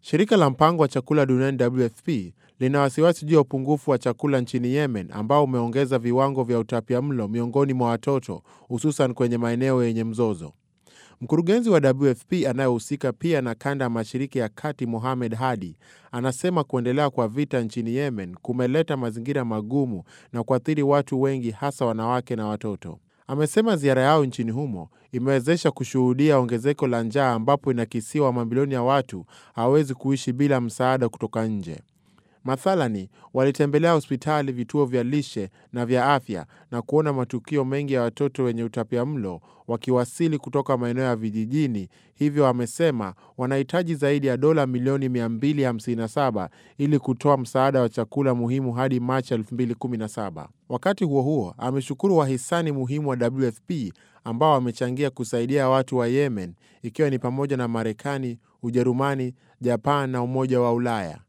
Shirika la mpango wa chakula duniani WFP lina wasiwasi juu ya upungufu wa chakula nchini Yemen ambao umeongeza viwango vya utapiamlo miongoni mwa watoto, hususan kwenye maeneo yenye mzozo. Mkurugenzi wa WFP anayehusika pia na kanda ya Mashariki ya Kati, Mohamed Hadi, anasema kuendelea kwa vita nchini Yemen kumeleta mazingira magumu na kuathiri watu wengi, hasa wanawake na watoto. Amesema ziara yao nchini humo imewezesha kushuhudia ongezeko la njaa ambapo inakisiwa mamilioni ya watu hawawezi kuishi bila msaada kutoka nje. Mathalani, walitembelea hospitali, vituo vya lishe na vya afya na kuona matukio mengi ya watoto wenye utapiamlo wakiwasili kutoka maeneo ya vijijini. Hivyo amesema wanahitaji zaidi ya dola milioni 257 ili kutoa msaada wa chakula muhimu hadi Machi 2017. Wakati huo huo, ameshukuru wahisani muhimu wa WFP ambao wamechangia kusaidia watu wa Yemen, ikiwa ni pamoja na Marekani, Ujerumani, Japan na Umoja wa Ulaya.